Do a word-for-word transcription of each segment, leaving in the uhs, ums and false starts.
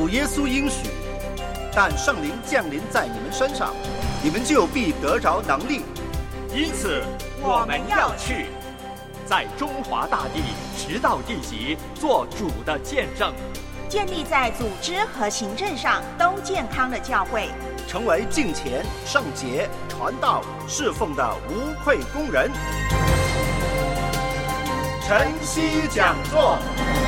主耶稣应许，但圣灵降临在你们身上，你们就必得着能力。 因此我们要去，在中华大地直到地极做主的见证， 建立在组织和行政上都健康的教会， 成为敬虔、圣洁、传道、侍奉的无愧工人。晨曦讲座。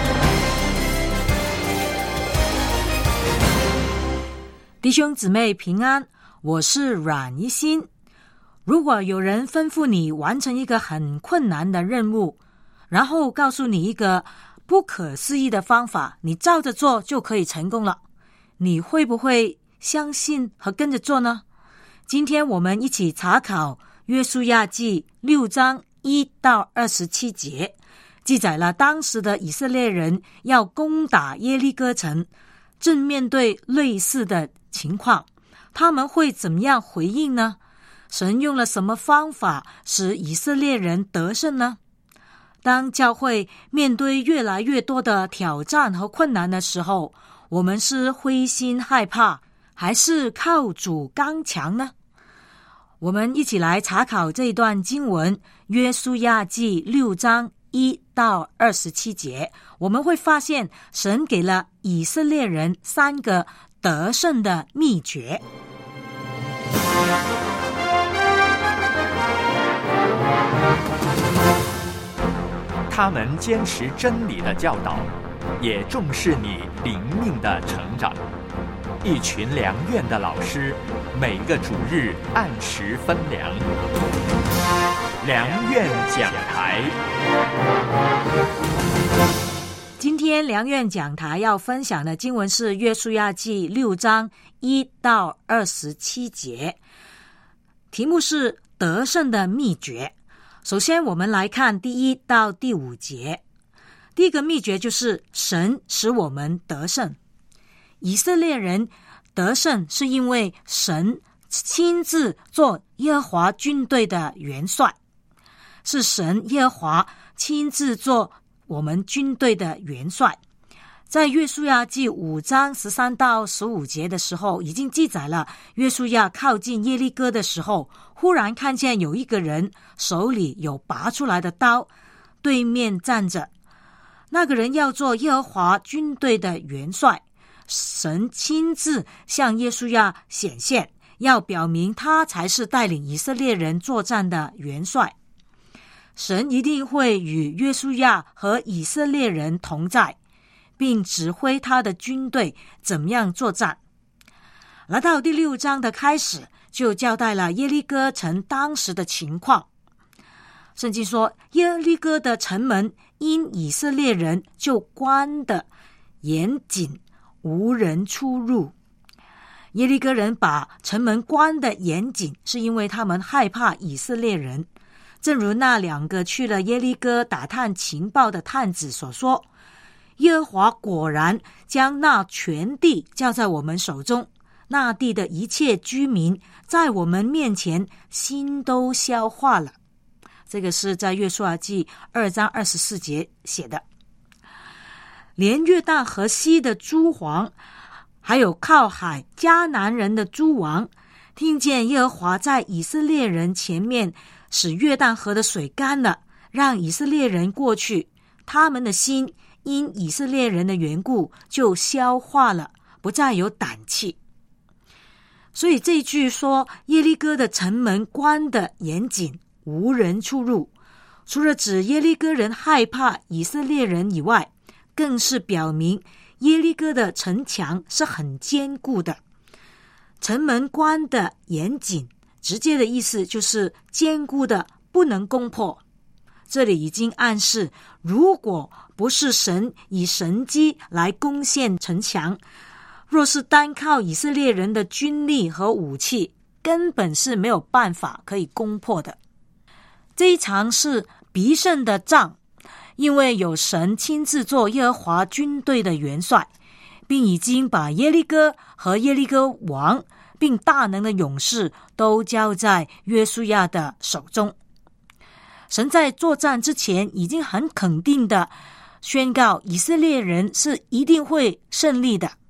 弟兄姊妹平安，我是阮一心。如果有人吩咐你完成一个很困难的任务，然后告诉你一个不可思议的方法，你照着做就可以成功了，你会不会相信和跟着做呢？今天我们一起查考约书亚记六章一到二十七节，记载了当时的以色列人要攻打耶利哥城，正面对类似的情况，他们会怎么样回应呢？神用了什么方法使以色列人得胜呢？当教会面对越来越多的挑战和困难的时候，我们是灰心害怕，还是靠主刚强呢？我们一起来查考这一段经文，约书亚记六章一到二十七节，我们会发现神给了以色列人三个得胜的秘诀。 他们坚持真理的教导，也重视你灵命的成长。一群良院的老师，每个主日按时分粮。良院讲台。 今天良院讲台要分享的经文是约书亚记六章一到二十七节，题目是得胜的秘诀。首先我们来看第一到第五节。第一个秘诀就是神使我们得胜。以色列人得胜是因为神亲自做耶和华军队的元帅，是神耶和华亲自做我们军队的元帅。在约书亚记五章十三到十五节的时候，已经记载了约书亚靠近耶利哥的时候，忽然看见有一个人手里有拔出来的刀，对面站着。那个人要做耶和华军队的元帅，神亲自向约书亚显现，要表明他才是带领以色列人作战的元帅。神一定会与约书亚和以色列人同在，并指挥他的军队怎么样作战。来到第六章的开始，就交代了耶利哥城当时的情况。圣经说，耶利哥的城门因以色列人就关得严谨，无人出入。耶利哥人把城门关得严谨，是因为他们害怕以色列人。正如那两个去了耶利哥打探情报的探子所说，耶和华果然将那全地交在我们手中，那地的一切居民在我们面前心都消化了。这个是在约书亚记二章二十四节写的。连约旦河西的诸王，还有靠海迦南人的诸王，听见耶和华在以色列人前面使约旦河的水干了，让以色列人过去，他们的心因以色列人的缘故就消化了，不再有胆气。所以这一句说耶利哥的城门关得严谨，无人出入，除了指耶利哥人害怕以色列人以外，更是表明耶利哥的城墙是很坚固的。城门关得严谨，直接的意思就是坚固的不能攻破。这里已经暗示，如果不是神以神机来攻陷城墙，若是单靠以色列人的军力和武器，根本是没有办法可以攻破的。这一场是必胜的仗，因为有神亲自做耶和华军队的元帅，并已经把耶利哥和耶利哥王并大能的勇士都交在约书亚的手中。神在作战之前已经很肯定的宣告以色列人是一定会胜利的。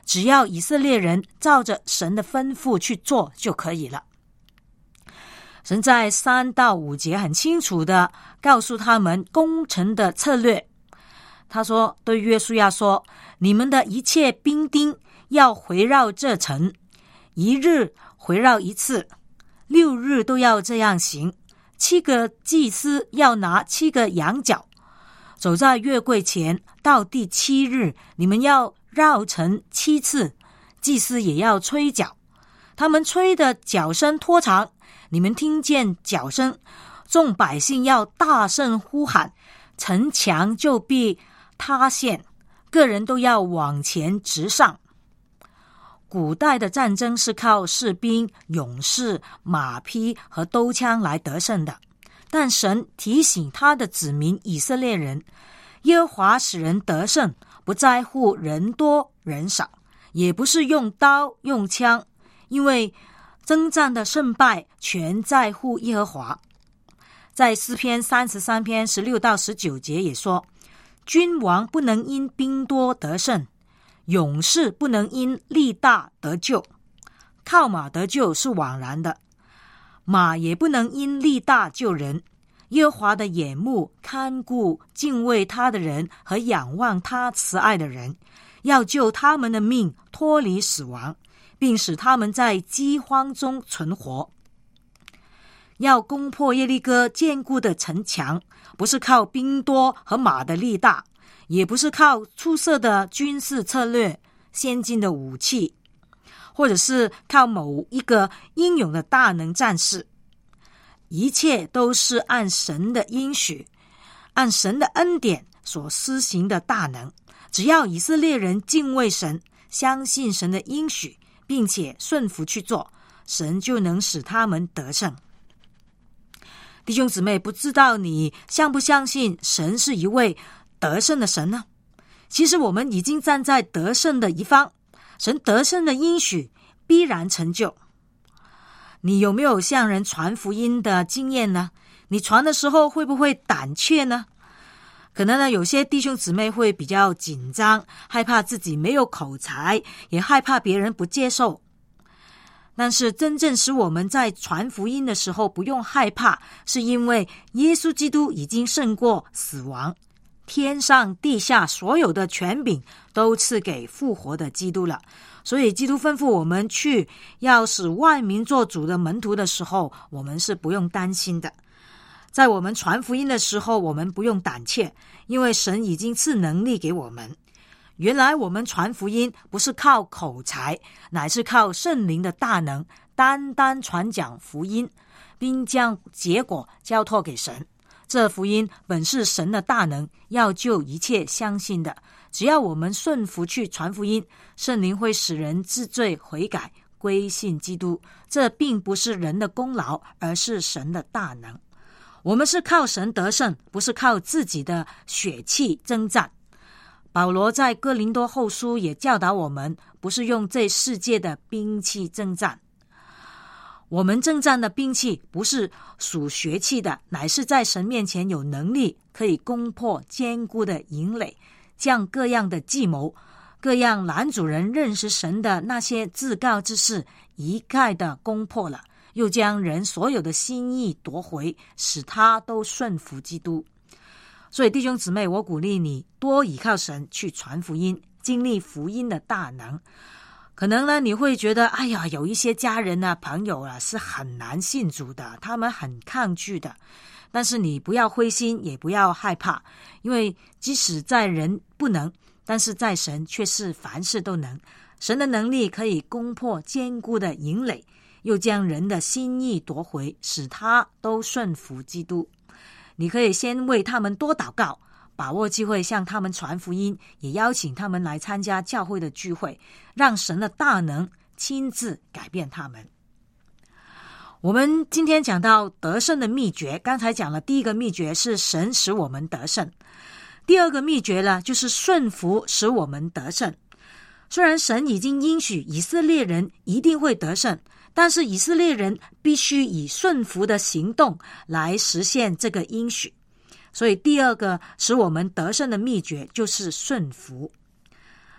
只要以色列人照着神的吩咐去做就可以了。神在三到五节很清楚的告诉他们攻城的策略。他说，对约书亚说，你们的一切兵丁要围绕这城，一日围绕一次，六日都要这样行。七个祭司要拿七个羊角，走在月柜前，到第七日，你们要绕城七次，祭司也要吹角，他们吹的角声拖长，你们听见角声，众百姓要大声呼喊，城墙就必塌陷，个人都要往前直上。古代的战争是靠士兵、勇士、马匹和兜枪来得胜的，但神提醒他的子民以色列人，耶和华使人得胜，不在乎人多人少，也不是用刀用枪，因为征战的胜败全在乎耶和华。在诗篇三十三篇十六到十九节也说，君王不能因兵多得胜，勇士不能因力大得救，靠马得救是枉然的，马也不能因力大救人。耶和华的眼目看顾敬畏他的人和仰望他慈爱的人，要救他们的命脱离死亡，并使他们在饥荒中存活。要攻破耶利哥坚固的城墙，不是靠兵多和马的力大，也不是靠出色的军事策略、先进的武器，或者是靠某一个英勇的大能战士。一切都是按神的应许，按神的恩典所施行的大能。只要以色列人敬畏神，相信神的应许，并且顺服去做，神就能使他们得胜。弟兄姊妹，不知道你相不相信神是一位得胜的神呢？其实我们已经站在得胜的一方，神得胜的应许必然成就。你有没有向人传福音的经验呢？你传的时候会不会胆怯呢？可能呢，有些弟兄姊妹会比较紧张，害怕自己没有口才，也害怕别人不接受。但是真正使我们在传福音的时候不用害怕，是因为耶稣基督已经胜过死亡，天上地下所有的权柄都赐给复活的基督了。所以基督吩咐我们去要使万民做主的门徒的时候，我们是不用担心的。在我们传福音的时候，我们不用胆怯，因为神已经赐能力给我们。原来我们传福音不是靠口才，乃是靠圣灵的大能，单单传讲福音，并将结果交托给神。这福音本是神的大能，要救一切相信的。只要我们顺服去传福音，圣灵会使人知罪悔改，归信基督。这并不是人的功劳，而是神的大能。我们是靠神得胜，不是靠自己的血气征战。保罗在哥林多后书也教导我们，不是用这世界的兵器征战。我们征战的兵器不是属血气的，乃是在神面前有能力，可以攻破坚固的营垒，将各样的计谋、各样拦阻人认识神的那些自告之事一概的攻破了，又将人所有的心意夺回，使他都顺服基督。所以弟兄姊妹，我鼓励你多倚靠神去传福音，经历福音的大能。可能呢，你会觉得，哎呀，有一些家人啊、朋友啊是很难信主的，他们很抗拒的。但是你不要灰心，也不要害怕，因为即使在人不能，但是在神却是凡事都能。神的能力可以攻破坚固的营垒，又将人的心意夺回，使他都顺服基督。你可以先为他们多祷告，把握机会向他们传福音，也邀请他们来参加教会的聚会，让神的大能亲自改变他们。我们今天讲到得胜的秘诀，刚才讲了第一个秘诀是神使我们得胜，第二个秘诀呢，就是顺服使我们得胜。虽然神已经应许以色列人一定会得胜，但是以色列人必须以顺服的行动来实现这个应许。所以第二个使我们得胜的秘诀就是顺服。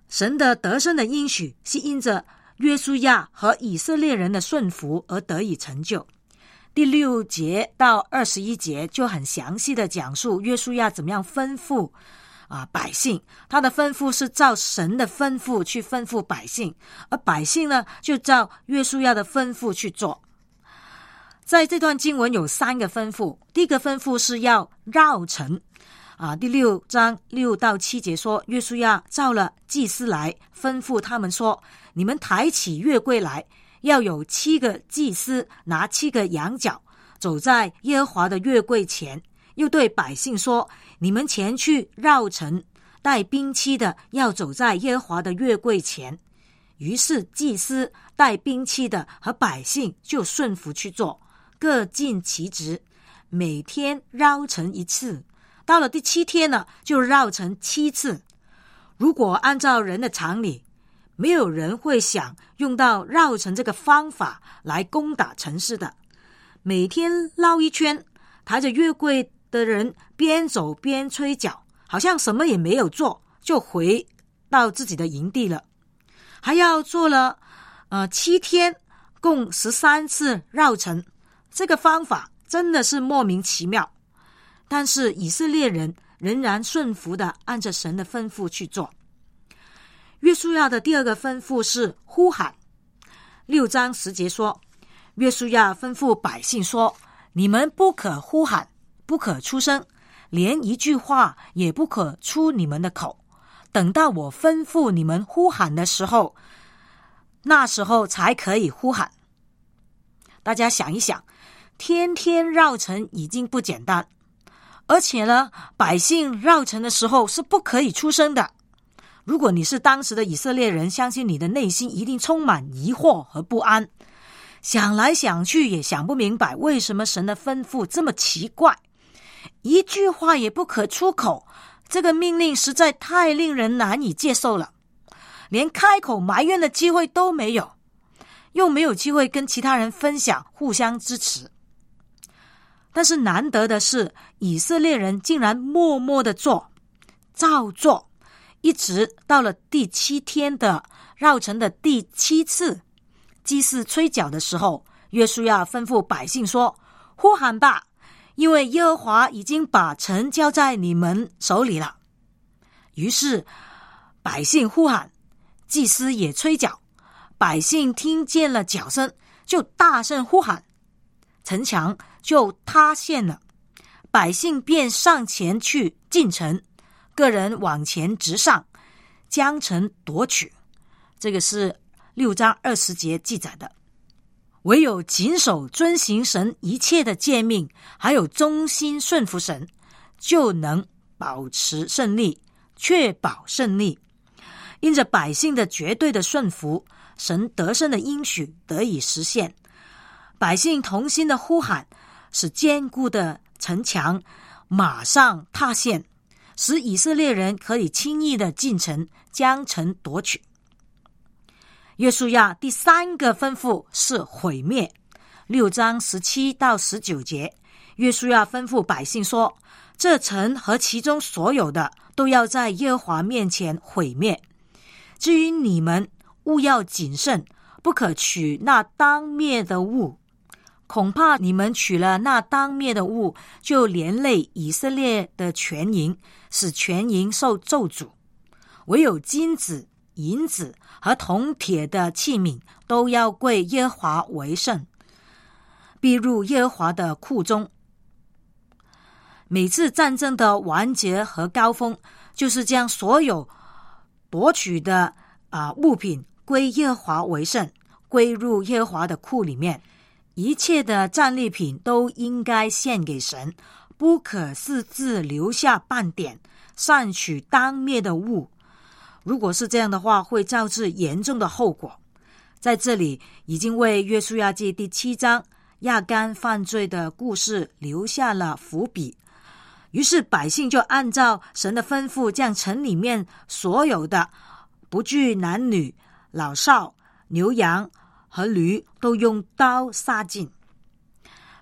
神的得胜的应许是因着约书亚和以色列人的顺服而得以成就。第六节到二十一节就很详细的讲述约书亚怎么样吩咐啊百姓，他的吩咐是照神的吩咐去吩咐百姓，而百姓呢就照约书亚的吩咐去做。在这段经文有三个吩咐，第一个吩咐是要绕城啊，第六章六到七节说，约书亚召了祭司来，吩咐他们说，你们抬起约柜来，要有七个祭司拿七个羊角，走在耶和华的约柜前。又对百姓说，你们前去绕城，带兵器的要走在耶和华的约柜前。于是祭司带兵器的和百姓就顺服去做，各尽其职，每天绕城一次。到了第七天呢，就绕城七次。如果按照人的常理，没有人会想用到绕城这个方法来攻打城市的。每天绕一圈，抬着约柜的人边走边吹角，好像什么也没有做，就回到自己的营地了。还要做了呃七天，共十三次绕城，这个方法真的是莫名其妙。但是以色列人仍然顺服的按着神的吩咐去做。约书亚的第二个吩咐是呼喊。六章十节说，约书亚吩咐百姓说，你们不可呼喊，不可出声，连一句话也不可出你们的口，等到我吩咐你们呼喊的时候，那时候才可以呼喊。大家想一想，天天绕城已经不简单，而且呢，百姓绕城的时候是不可以出声的。如果你是当时的以色列人，相信你的内心一定充满疑惑和不安，想来想去也想不明白为什么神的吩咐这么奇怪，一句话也不可出口，这个命令实在太令人难以接受了，连开口埋怨的机会都没有，又没有机会跟其他人分享，互相支持。但是难得的是，以色列人竟然默默的做，照做，一直到了第七天的绕城的第七次，祭司吹角的时候，约书亚吩咐百姓说，呼喊吧，因为耶和华已经把城交在你们手里了。于是百姓呼喊，祭司也吹角，百姓听见了角声，就大声呼喊，城墙就塌陷了，百姓便上前去进城，个人往前直上，将城夺取。这个是六章二十节记载的。唯有谨守遵行神一切的诫命，还有忠心顺服神，就能保持胜利，确保胜利。因着百姓的绝对的顺服，神得胜的应许得以实现。百姓同心的呼喊，使坚固的城墙马上塌陷，使以色列人可以轻易的进城，将城夺取。约书亚第三个吩咐是毁灭。六章十七到十九节，约书亚吩咐百姓说，这城和其中所有的都要在耶和华面前毁灭。至于你们，务要谨慎，不可取那当灭的物，恐怕你们取了那当灭的物，就连累以色列的全营，使全营受咒诅。唯有金子、银子和铜铁的器皿都要归耶和华为圣，必入耶和华的库中。每次战争的完结和高峰，就是将所有夺取的、呃、物品归耶和华为圣，归入耶和华的库里面。一切的战利品都应该献给神，不可私自留下半点，擅取当灭的物。如果是这样的话，会招致严重的后果。在这里已经为约书亚记第七章亚干犯罪的故事留下了伏笔。于是百姓就按照神的吩咐，将城里面所有的不拘男女、老少、牛羊和驴都用刀杀尽。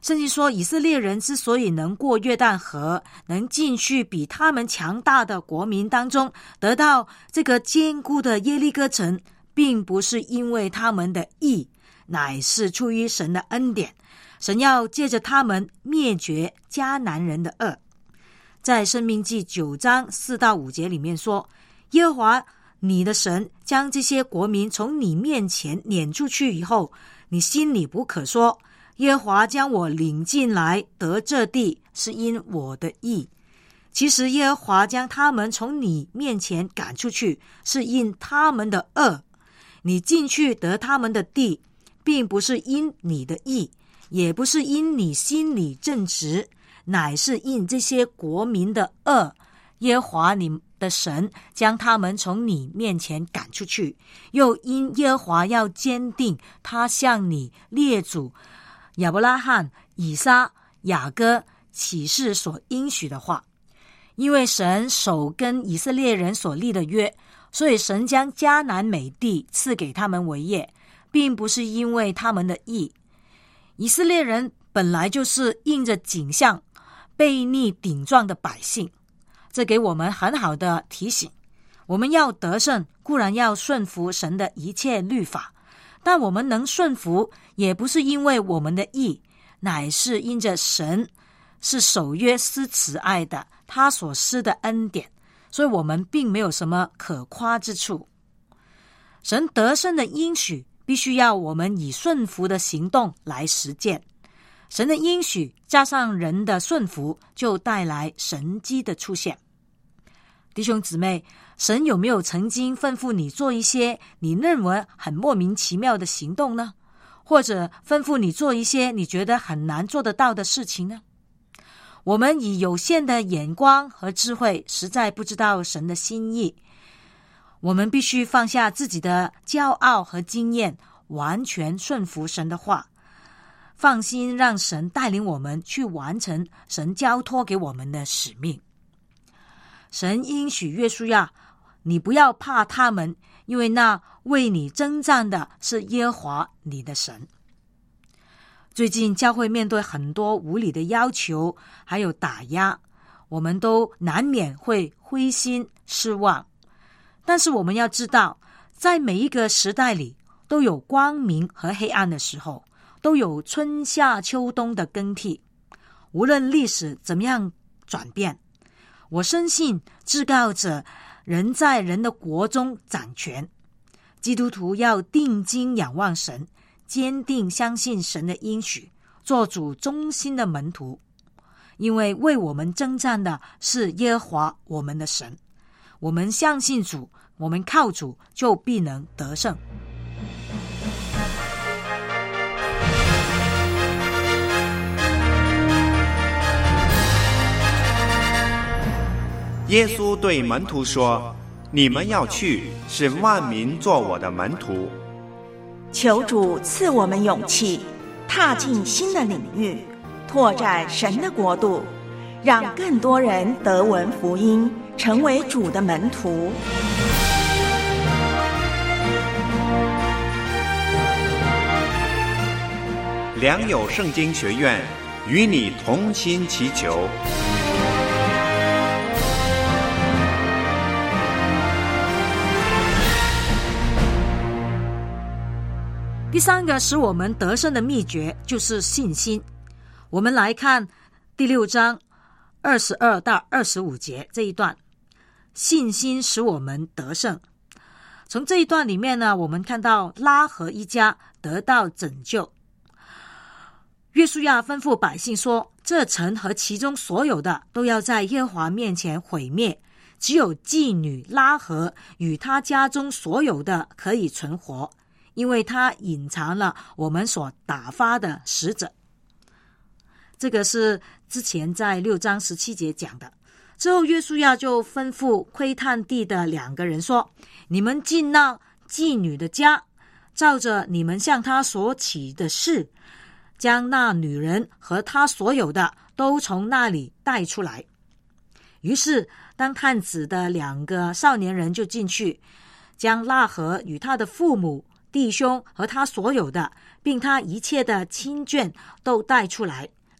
甚至说以色列人之所以能过约旦河，能进去比他们强大的国民当中，得到这个坚固的耶利哥城，并不是因为他们的义，乃是出于神的恩典。神要借着他们灭绝迦南人的恶。在申命记九章四到五节里面说，耶和华你的神将这些国民从你面前撵出去以后，你心里不可说，耶和华将我领进来得这地，是因我的义。其实耶和华将他们从你面前赶出去，是因他们的恶。你进去得他们的地，并不是因你的义，也不是因你心里正直，乃是因这些国民的恶。耶和华你的神将他们从你面前赶出去，又因耶和华要坚定他向你列祖亚伯拉罕、以撒、雅各起誓所应许的话。因为神守跟以色列人所立的约，所以神将迦南美地赐给他们为业，并不是因为他们的义。以色列人本来就是应着景象悖逆顶撞的百姓，这给我们很好的提醒。我们要得胜，固然要顺服神的一切律法，但我们能顺服，也不是因为我们的义，乃是因着神是守约施慈爱的，他所施的恩典，所以我们并没有什么可夸之处。神得胜的应许必须要我们以顺服的行动来实践。神的应许加上人的顺服，就带来神迹的出现。弟兄姊妹，神有没有曾经吩咐你做一些你认为很莫名其妙的行动呢？或者吩咐你做一些你觉得很难做得到的事情呢？我们以有限的眼光和智慧，实在不知道神的心意。我们必须放下自己的骄傲和经验，完全顺服神的话，放心让神带领我们去完成神交托给我们的使命。神应许约书亚，你不要怕他们，因为那为你征战的是耶和华你的神。最近教会面对很多无理的要求还有打压，我们都难免会灰心失望。但是我们要知道，在每一个时代里都有光明和黑暗的时候，都有春夏秋冬的更替。无论历史怎么样转变，我深信至高者人在人的国中掌权。基督徒要定睛仰望神，坚定相信神的应许，做主忠心的门徒。因为为我们征战的是耶和华我们的神，我们相信主，我们靠主就必能得胜。 耶稣对门徒说，你们要去，使万民做我的门徒。 求主赐我们勇气，踏进新的领域，拓展神的国度，让更多人得闻福音，成为主的门徒。 良友圣经学院与你同心祈求。 第三个使我们得胜的秘诀就是信心。我们来看第六章二十二到二十五节这一段，信心使我们得胜。从这一段里面呢，我们看到拉合一家得到拯救。约书亚吩咐百姓说，这城和其中所有的都要在耶和华面前毁灭，只有妓女拉合与他家中所有的可以存活，因为他隐藏了我们所打发的使者。这个是之前在六章十七节讲的。之后约书亚就吩咐窥探地的两个人说，你们进那妓女的家，照着你们向她所起的事，将那女人和她所有的都从那里带出来。于是当探子的两个少年人就进去，将拉合与他的父母弟兄和他所有的，并他一切的亲眷都带出来，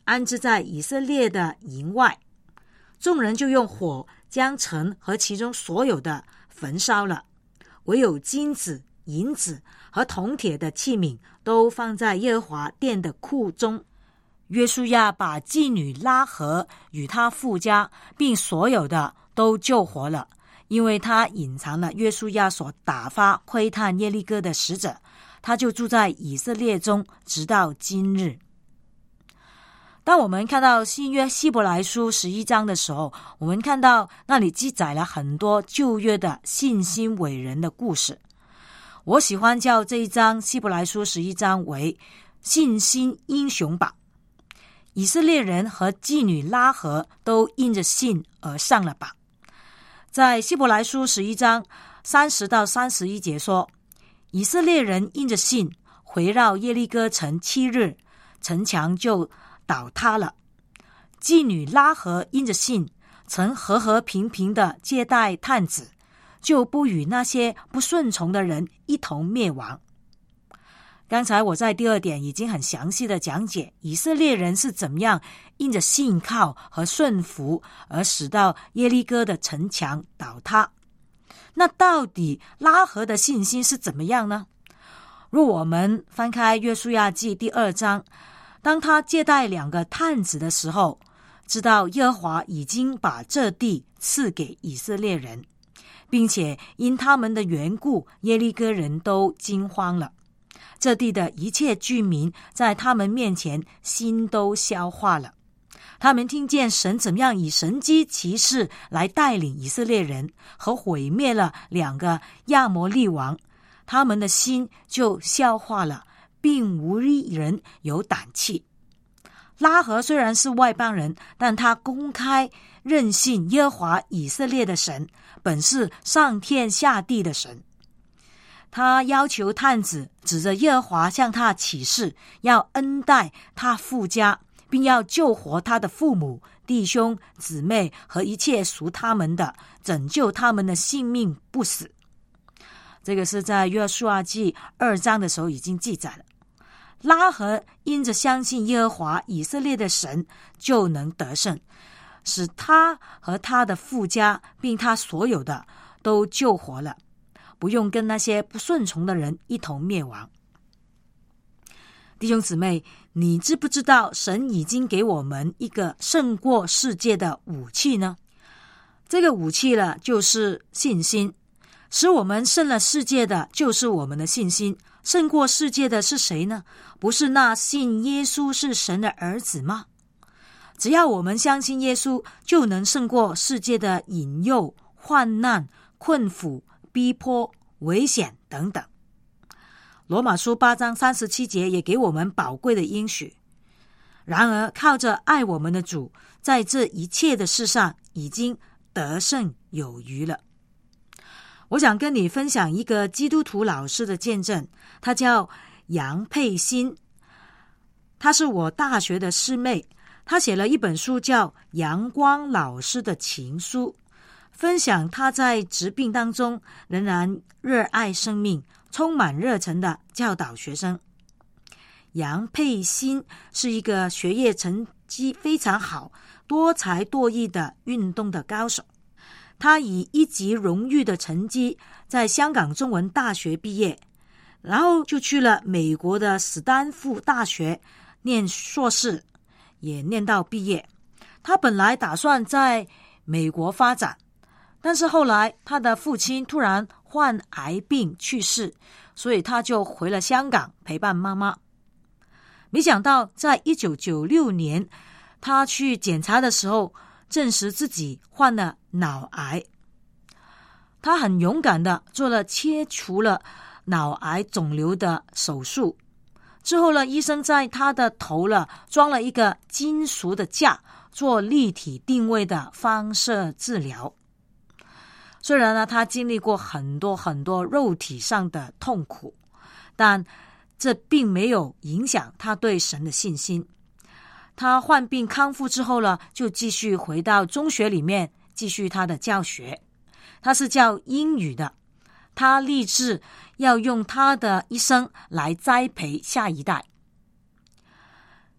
安置在以色列的营外，众人就用火将城和其中所有的焚烧了，唯有金子、银子和铜铁的器皿都放在耶和华殿的库中。约书亚把妓女拉合与他父家并所有的都救活了，因为他隐藏了约书亚所打发窥探耶利哥的使者，他就住在以色列中，直到今日。当我们看到新约希伯来书十一章的时候，我们看到那里记载了很多旧约的信心伟人的故事。我喜欢叫这一章希伯来书十一章为信心英雄榜。以色列人和妓女拉合都因着信而上了榜。在希伯来书十一章三十到三十一节说，以色列人因着信回绕耶利哥城七日，城墙就倒塌了。妓女拉合因着信曾和和平平的接待探子，就不与那些不顺从的人一同灭亡。刚才我在第二点已经很详细的讲解以色列人是怎么样因着信靠和顺服而使到耶利哥的城墙倒塌。那到底拉合的信心是怎么样呢？若我们翻开约书亚记第二章，当他接待两个探子的时候，知道耶和华已经把这地赐给以色列人，并且因他们的缘故，耶利哥人都惊慌了。这地的一切居民在他们面前心都消化了。他们听见神怎么样以神机骑士来带领以色列人和毁灭了两个亚摩利王，他们的心就消化了，并无一人有胆气。拉合虽然是外邦人，但他公开认信耶和华以色列的神本是上天下地的神。他要求探子指着耶和华向他起誓，要恩待他父家，并要救活他的父母、弟兄、姊妹和一切属他们的，拯救他们的性命不死。这个是在约书亚记二章的时候已经记载了。拉合因着相信耶和华以色列的神，就能得胜，使他和他的父家并他所有的都救活了，不用跟那些不顺从的人一同灭亡。弟兄姊妹，你知不知道神已经给我们一个胜过世界的武器呢？这个武器了就是信心。使我们胜了世界的就是我们的信心。胜过世界的是谁呢？不是那信耶稣是神的儿子吗？只要我们相信耶稣，就能胜过世界的引诱、患难、困苦、逼迫、危险等等。罗马书八章三十七节也给我们宝贵的应许。然而靠着爱我们的主，在这一切的事上已经得胜有余了。我想跟你分享一个基督徒老师的见证，他叫杨佩欣，她是我大学的师妹，她写了一本书叫《阳光老师的情书》，分享她在疾病当中仍然热爱生命，充满热忱的教导学生。杨佩欣是一个学业成绩非常好、多才多艺的运动的高手。他以一级荣誉的成绩在香港中文大学毕业，然后就去了美国的史丹福大学念硕士，也念到毕业。他本来打算在美国发展，但是后来他的父亲突然患癌病去世，所以他就回了香港陪伴妈妈。没想到在一九九六年他去检查的时候，证实自己患了脑癌。他很勇敢的做了切除了脑癌肿瘤的手术，之后呢，医生在他的头了装了一个金属的架，做立体定位的放射治疗。虽然呢，他经历过很多很多肉体上的痛苦，但这并没有影响他对神的信心。他患病康复之后呢，就继续回到中学里面继续他的教学。他是教英语的，他立志要用他的一生来栽培下一代。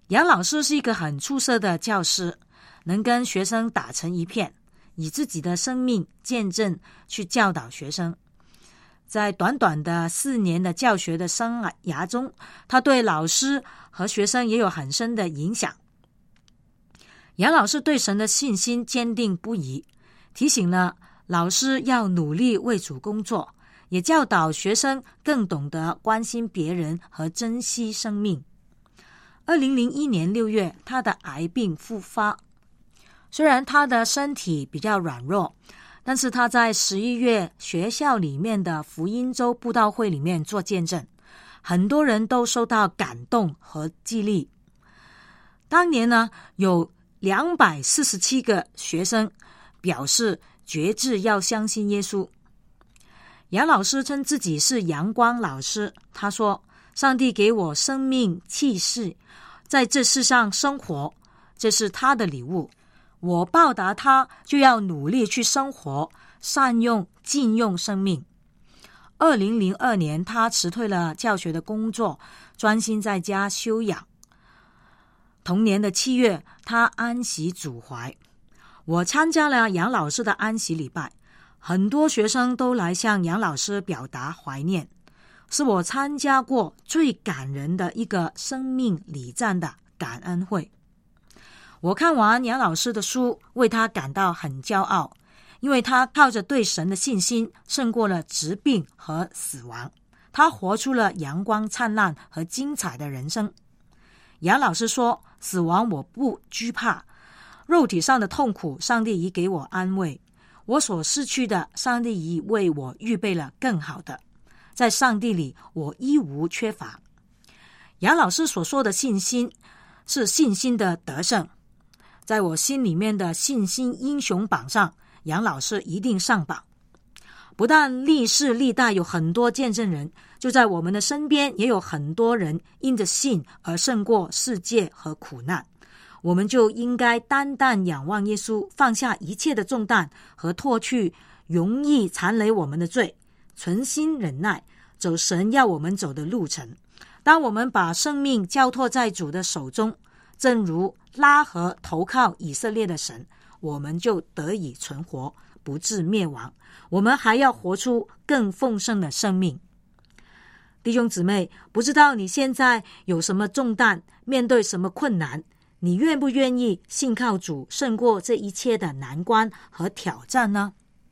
杨老师是一个很出色的教师，能跟学生打成一片，以自己的生命见证去教导学生。在短短的四年的教学的生涯中，他对老师和学生也有很深的影响。杨老师对神的信心坚定不移，提醒了老师要努力为主工作，也教导学生更懂得关心别人和珍惜生命。二零零一年六月，他的癌病复发，虽然他的身体比较软弱，但是他在十一月学校里面的福音周布道会里面做见证，很多人都受到感动和激励。当年呢，有两百四十七个学生表示决志要相信耶稣。杨老师称自己是阳光老师，他说，上帝给我生命气势，在这世上生活，这是他的礼物，我报答他就要努力去生活，善用尽用生命。二零零二年，他辞退了教学的工作，专心在家休养。同年的七月，他安息主怀。我参加了杨老师的安息礼拜，很多学生都来向杨老师表达怀念，是我参加过最感人的一个生命礼赞的感恩会。我看完杨老师的书，为他感到很骄傲，因为他靠着对神的信心胜过了疾病和死亡，他活出了阳光灿烂和精彩的人生。杨老师说，死亡我不惧怕，肉体上的痛苦上帝已给我安慰，我所失去的上帝已为我预备了更好的，在上帝里我一无缺乏。杨老师所说的信心是信心的得胜，在我心里面的信心英雄榜上，杨老师一定上榜。不但历世历代有很多见证人，就在我们的身边也有很多人因着信而胜过世界和苦难。我们就应该单单仰望耶稣，放下一切的重担和脱去容易缠累我们的罪，存心忍耐，走神要我们走的路程。当我们把生命交托在主的手中，正如拉合投靠以色列的神，我们就得以存活，不致灭亡。我们还要活出更丰盛的生命。弟兄姊妹，不知道你现在有什么重担，面对什么困难，你愿不愿意信靠主，胜过这一切的难关和挑战呢？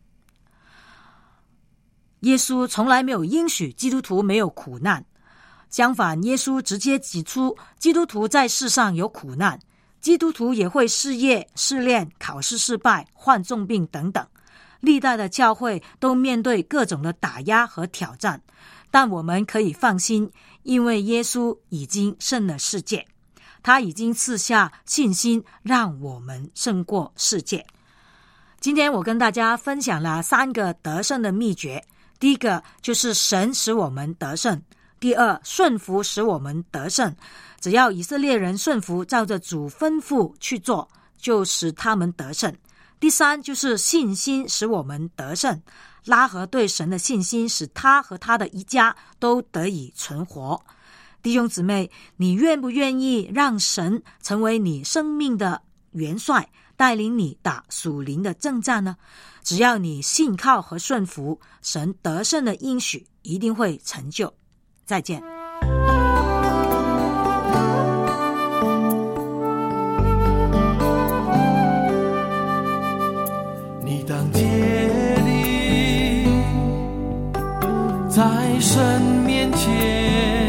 耶稣从来没有应许基督徒没有苦难，相反，耶稣直接指出基督徒在世上有苦难，基督徒也会失业、试炼、考试失败、患重病等等。历代的教会都面对各种的打压和挑战，但我们可以放心，因为耶稣已经胜了世界，他已经赐下信心让我们胜过世界。今天我跟大家分享了三个得胜的秘诀，第一个就是神使我们得胜，第二，顺服使我们得胜，只要以色列人顺服，照着主吩咐去做，就使他们得胜。第三，就是信心使我们得胜，拉合对神的信心使他和他的一家都得以存活。弟兄姊妹，你愿不愿意让神成为你生命的元帅，带领你打属灵的征战呢？只要你信靠和顺服，神得胜的应许一定会成就。再见。 你当竭力在神面前